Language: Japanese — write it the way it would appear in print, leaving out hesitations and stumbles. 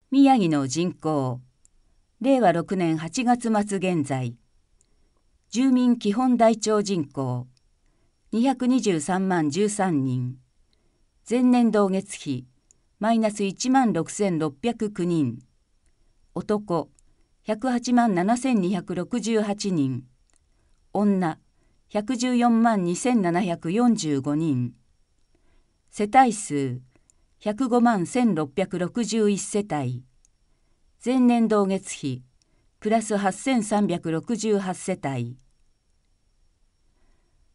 宮城の人口、令和6年8月末現在、住民基本台帳人口、223万13人、前年同月比、マイナス1万6609人、男、108万7268人、女、114万2745人、世帯数、105万1661世帯、前年同月比、プラス8368世帯、